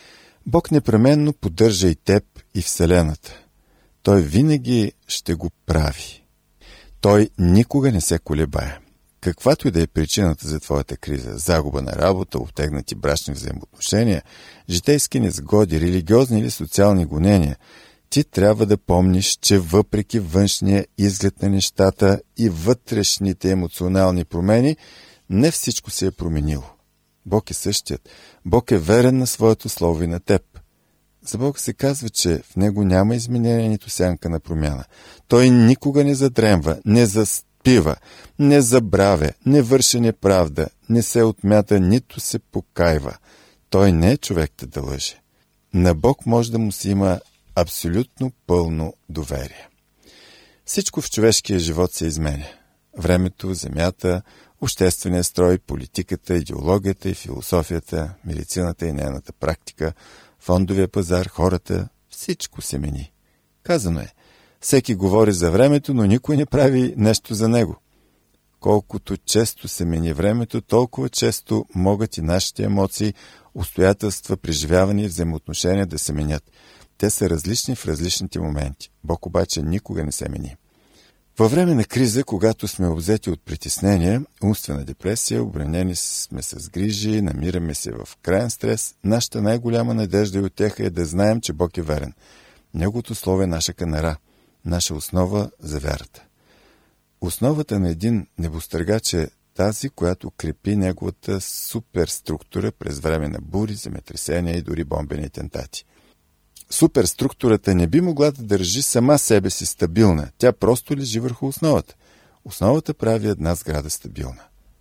Бог непременно поддържа и теб, и Вселената. Той винаги ще го прави. Той никога не се колебае. Каквато и да е причината за твоята криза, загуба на работа, обтегнати брачни взаимоотношения, житейски незгоди, религиозни или социални гонения, ти трябва да помниш, че въпреки външния изглед на нещата и вътрешните емоционални промени, не всичко се е променило. Бог е същият. Бог е верен на своето слово и на теб. За Бог се казва, че в Него няма изменение, нито сянка на промяна. Той никога не задремва, не заспива, не забравя, не върши неправда, не се отмята, нито се покайва. Той не е човек да лъже. На Бог може да му си има абсолютно пълно доверие. Всичко в човешкия живот се изменя. Времето, земята, обществения строй, политиката, идеологията и философията, медицината и нейната практика, фондовия пазар, хората, всичко се мени. Казано е, всеки говори за времето, но никой не прави нещо за него. Колкото често се мени времето, толкова често могат и нашите емоции, обстоятелства, преживявания и взаимоотношения да се менят. Те са различни в различните моменти. Бог обаче никога не се мени. Във време на криза, когато сме обзети от притеснение, умствена депресия, обременени сме с грижи, намираме се в краен стрес, нашата най-голяма надежда и утеха е да знаем, че Бог е верен. Неговото слово е наша канара, наша основа за вярата. Основата на един небостъргач е тази, която крепи неговата суперструктура през време на бури, земетресения и дори бомбени атентати. Суперструктурата не би могла да държи сама себе си стабилна. Тя просто лежи върху основата. Основата прави една сграда стабилна.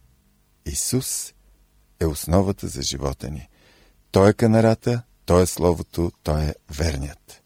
Исус е основата за живота ни. Той е канарата, Той е Словото, Той е верният.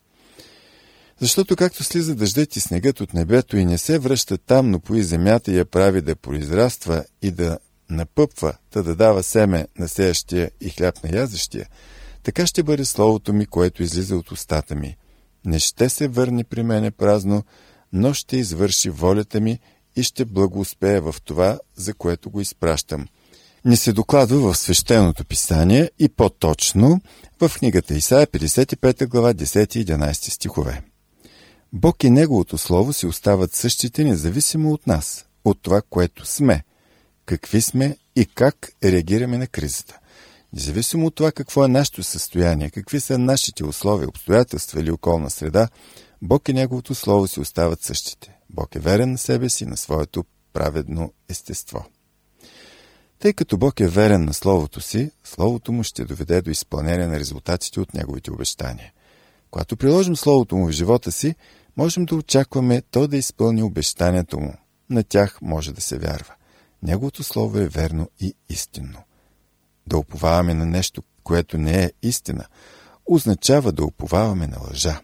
Защото както слиза дъждът и снегът от небето и не се връща там, но пои земята и я прави да произраства и да напъпва, да да дава семе на сеящия и хляб на язещия, така ще бъде словото ми, което излиза от устата ми. Не ще се върне при мене празно, но ще извърши волята ми и ще благоуспее в това, за което го изпращам. Ни се докладва в свещеното писание и по-точно в книгата Исаия, петдесет и пета глава, десети и единадесети стихове. Бог и Неговото Слово си остават същите, независимо от нас, от това, което сме, какви сме и как реагираме на кризата. Независимо от това какво е нашето състояние, какви са нашите условия, обстоятелства или околна среда, Бог и Неговото Слово си остават същите. Бог е верен на себе си, на своето праведно естество. Тъй като Бог е верен на Словото си, Словото му ще доведе до изпълнение на резултатите от Неговите обещания. Когато приложим Словото му в живота си, можем да очакваме то да изпълни обещанието му. На тях може да се вярва. Неговото Слово е верно и истинно. Да уповаваме на нещо, което не е истина, означава да уповаваме на лъжа.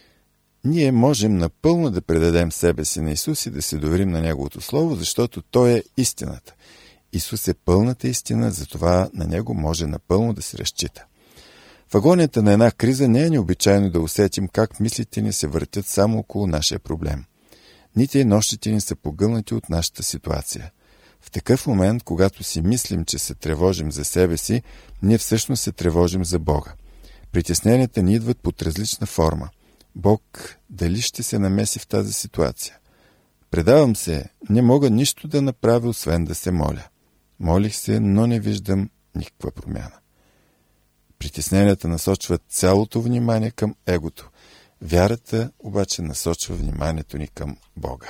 Ние можем напълно да предадем себе си на Исус и да се доверим на Неговото Слово, защото Той е истината. Исус е пълната истина, затова на Него може напълно да се разчита. В агонията на една криза не е необичайно да усетим как мислите ни се въртят само около нашия проблем. Дните и нощите ни са погълнати от нашата ситуация. В такъв момент, когато си мислим, че се тревожим за себе си, ние всъщност се тревожим за Бога. Притесненията ни идват под различна форма. Бог дали ще се намеси в тази ситуация? Предавам се, не мога нищо да направя, освен да се моля. Молих се, но не виждам никаква промяна. Притесненията насочват цялото внимание към егото. Вярата обаче насочва вниманието ни към Бога.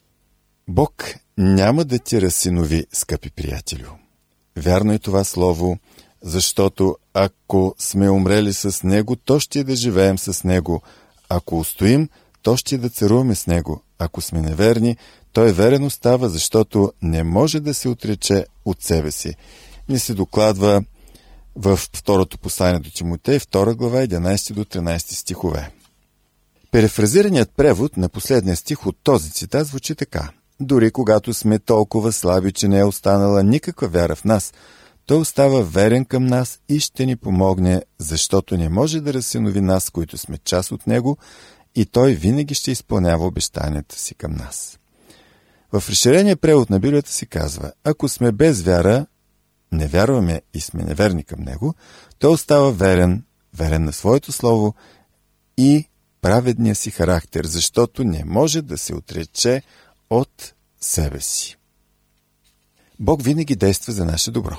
Бог няма да ти разсинови, скъпи приятелю. Вярно е това слово, защото ако сме умрели с Него, то ще да живеем с Него. Ако устоим, то ще да царуваме с Него. Ако сме неверни, Той верен остава, защото не може да се отрече от себе си. Ни се докладва в второто послание до Тимотей, втора глава, единадесети до тринадесети стихове. Перефразираният превод на последния стих от този цитат звучи така: дори когато сме толкова слаби, че не е останала никаква вяра в нас, Той остава верен към нас и ще ни помогне, защото не може да разсинови нас, които сме част от Него, и Той винаги ще изпълнява обещанията си към нас. В разширения превод на Библията се казва: ако сме без вяра, не вярваме и сме неверни към Него, Той остава верен, верен на своето слово и праведния си характер, защото не може да се отрече от себе си. Бог винаги действа за наше добро.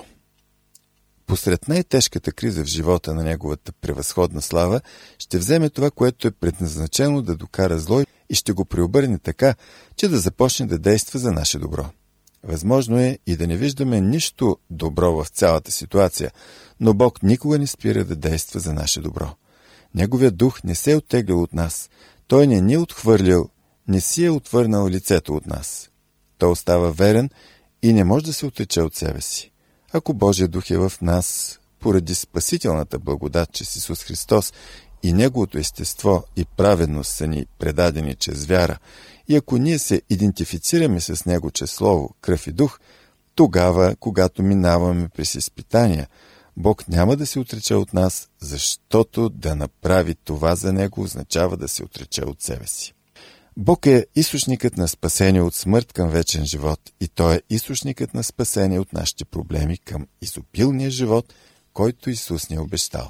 Посред най-тежката криза в живота на неговата превъзходна слава, ще вземе това, което е предназначено да докара зло и ще го преобърне така, че да започне да действа за наше добро. Възможно е и да не виждаме нищо добро в цялата ситуация, но Бог никога не спира да действа за наше добро. Неговият дух не се е оттеглял от нас. Той не ни е отхвърлил, не си е отвърнал лицето от нас. Той остава верен и не може да се отрече от себе си. Ако Божия дух е в нас, поради спасителната благодат чрез Исус Христос и Неговото естество и праведност са ни предадени чрез вяра, и ако ние се идентифицираме с Него чрез Слово, кръв и дух, тогава, когато минаваме през изпитания, Бог няма да се отрече от нас, защото да направи това за Него означава да се отрече от себе си. Бог е източникът на спасение от смърт към вечен живот и Той е източникът на спасение от нашите проблеми към изобилния живот, който Исус ни е обещал.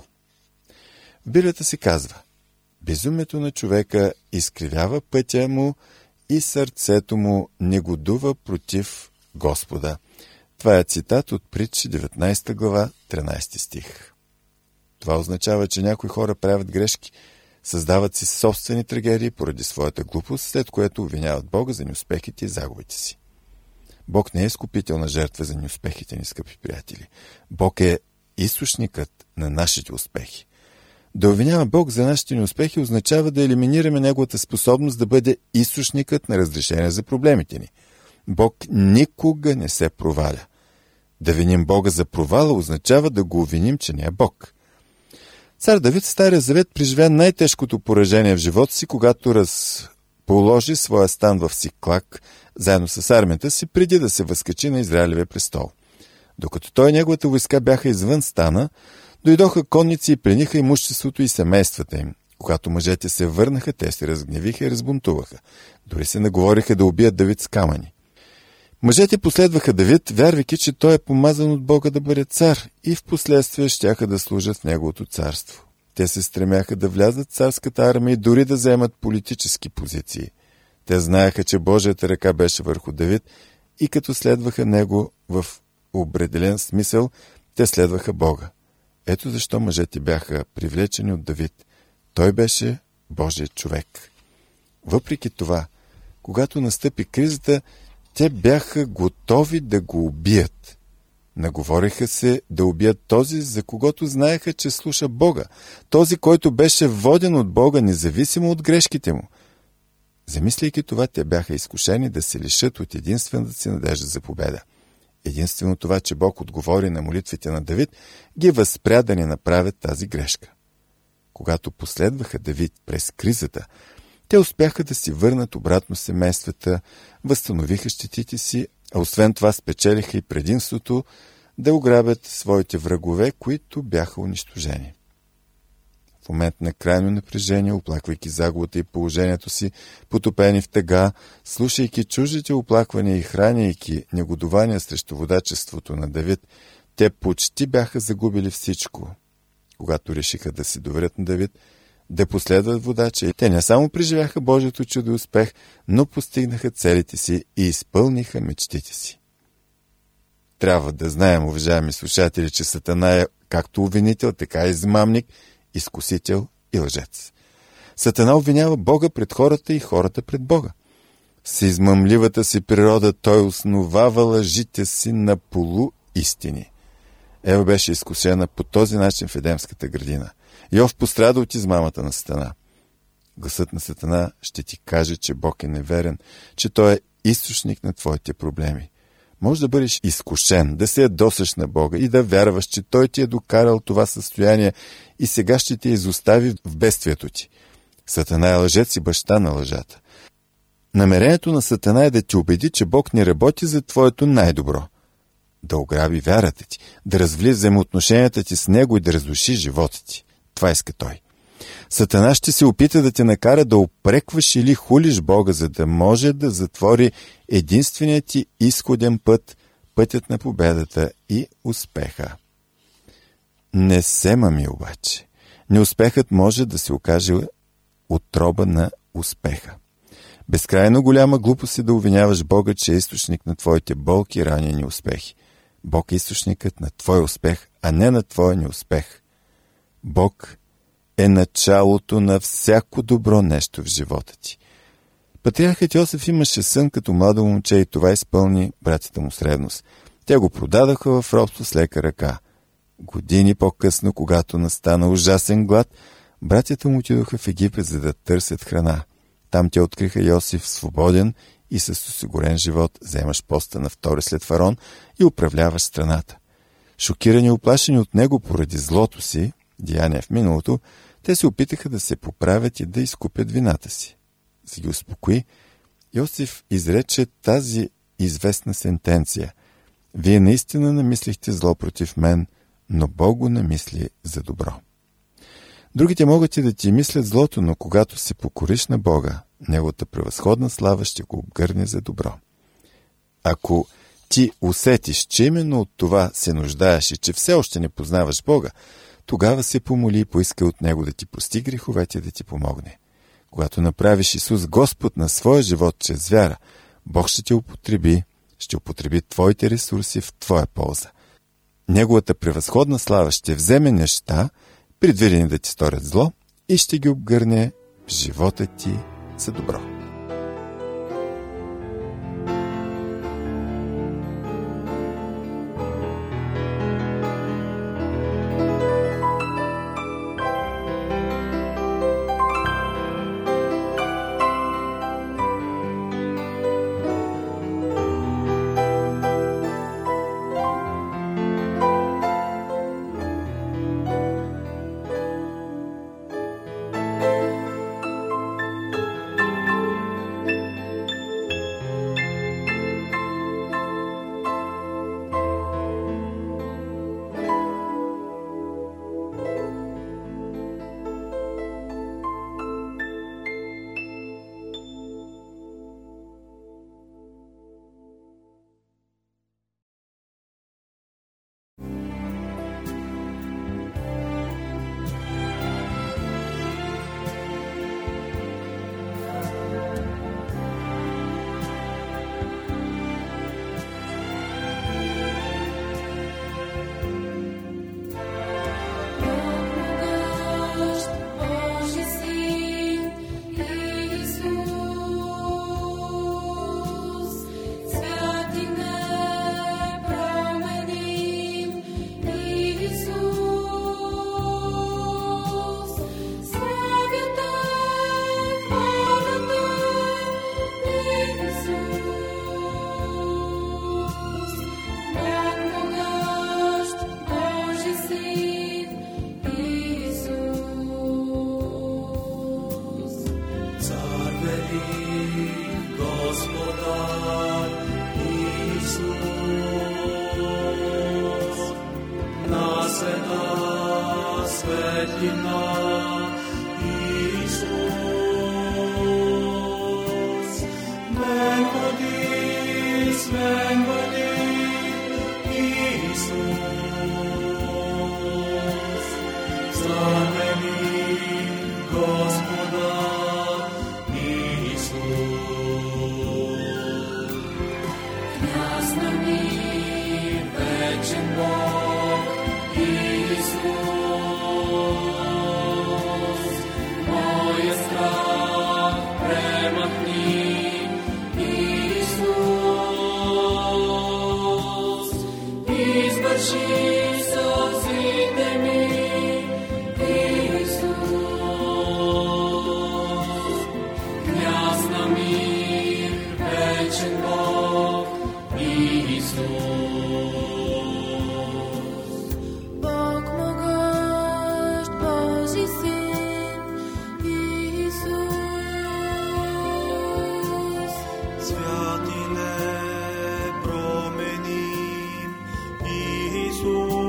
В Библията се казва: безумието на човека изкривява пътя му и сърцето му негодува против Господа. Това е цитат от Притчи, деветнайсета глава, тринайсети стих. Това означава, че някои хора правят грешки, създават си собствени трагедии поради своята глупост, след което обвиняват Бога за неуспехите и загубите си. Бог не е изкупителна жертва за неуспехите ни, скъпи приятели. Бог е източникът на нашите успехи. Да обвинява Бог за нашите неуспехи означава да елиминираме Неговата способност да бъде източникът на разрешение за проблемите ни. Бог никога не се проваля. Да виним Бога за провала означава да го обвиним, че не е Бог. Цар Давид в Стария завет преживя най-тежкото поражение в живота си, когато разположи своя стан в Сиклаг, заедно с армията си, преди да се възкачи на Израилевия престол. Докато той и неговата войска бяха извън стана, дойдоха конници и плениха имуществото и семействата им. Когато мъжете се върнаха, те се разгневиха и разбунтуваха. Дори се наговориха да убият Давид с камъни. Мъжете последваха Давид, вярвайки, че той е помазан от Бога да бъде цар и в последствие щяха да служат в неговото царство. Те се стремяха да влязат в царската армия и дори да заемат политически позиции. Те знаеха, че Божията ръка беше върху Давид и като следваха него в определен смисъл, те следваха Бога. Ето защо мъжете бяха привлечени от Давид. Той беше Божият човек. Въпреки това, когато настъпи кризата, те бяха готови да го убият. Наговориха се да убият този, за когото знаеха, че слуша Бога. Този, който беше воден от Бога, независимо от грешките му. Замисляйки това, те бяха изкушени да се лишат от единствената си надежда за победа. Единствено това, че Бог отговори на молитвите на Давид, ги възпря да не направят тази грешка. Когато последваха Давид през кризата, те успяха да си върнат обратно семействата, възстановиха щетите си, а освен това спечелиха и предимството да ограбят своите врагове, които бяха унищожени. В момент на крайно напрежение, оплаквайки загубата и положението си, потопени в тъга, слушайки чуждите оплаквания и храняйки негодования срещу водачеството на Давид, те почти бяха загубили всичко. Когато решиха да се доверят на Давид, да последват водача, те не само преживяха Божието чудо и успех, но постигнаха целите си и изпълниха мечтите си. Трябва да знаем, уважаеми слушатели, че Сатана е както обвинител, така и измамник, изкусител и лъжец. Сатана обвинява Бога пред хората и хората пред Бога. С измъмливата си природа той основава лъжите си на полуистини. Ева беше изкусена по този начин в Едемската градина. Йов пострада от измамата на Сатана. Гласът на Сатана ще ти каже, че Бог е неверен, че той е източник на твоите проблеми. Може да бъдеш изкушен, да се ядосаш на Бога и да вярваш, че Той ти е докарал това състояние и сега ще те изостави в бедствието ти. Сатана е лъжец и баща на лъжата. Намерението на Сатана е да ти убеди, че Бог не работи за твоето най-добро. Да ограби вярата ти, да развали взаимоотношенията ти с Него и да разруши живота ти. Това иска Той. Сатана ще се опита да те накара да упрекваш или хулиш Бога, за да може да затвори единственият ти изходен път, пътят на победата и успеха. Не се мами обаче. Неуспехът може да се окаже отроба на успеха. Безкрайно голяма глупост е да обвиняваш Бога, че е източник на твоите болки, рани и неуспехи. Бог е източникът на твой успех, а не на твоя неуспех. Бог е началото на всяко добро нещо в живота ти. Патриархът Йосиф имаше сън като младо момче и това изпълни братята му с ревност. Те го продадаха в робство с лека ръка. Години по-късно, когато настана ужасен глад, братята му отидоха в Египет, за да търсят храна. Там те откриха Йосиф свободен и с осигурен живот, вземаш поста на втори след фараон и управляваш страната. Шокирани и уплашени от него поради злото си, деяние в миналото, те се опитаха да се поправят и да изкупят вината си. За ги успокои, Йосиф изрече тази известна сентенция: вие наистина намислихте зло против мен, но Бог го намисли за добро. Другите могат и да ти мислят злото, но когато се покориш на Бога, Неговата превъзходна слава ще го обгърне за добро. Ако ти усетиш, че именно от това се нуждаеш и че все още не познаваш Бога, тогава се помоли и поиска от Него да ти прости греховете, да ти помогне. Когато направиш Исус Господ на своя живот чрез вяра, Бог ще те употреби, ще употреби твоите ресурси в твоя полза. Неговата превъзходна слава ще вземе неща, предвидени да ти сторят зло, и ще ги обгърне в живота ти за добро. Isus.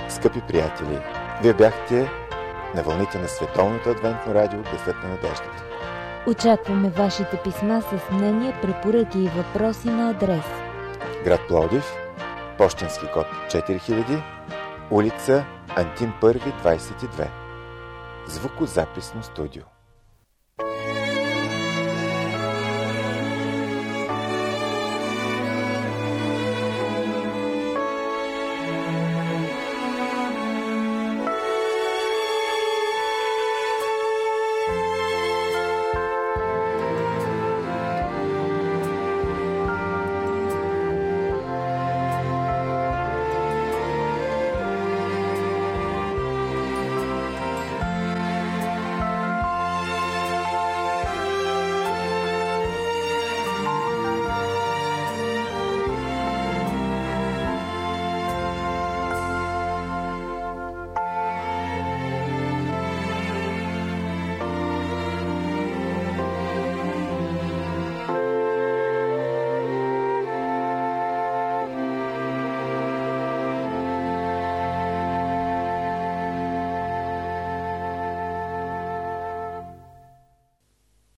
Скъпи приятели, вие бяхте на вълните на Световното адвентно радио Гласът на надеждата. Очакваме вашите писма с мнения, препоръки и въпроси на адрес: град Пловдив, пощенски код четири хиляди, улица Антим първи, двадесет и две. Звукозаписно студио.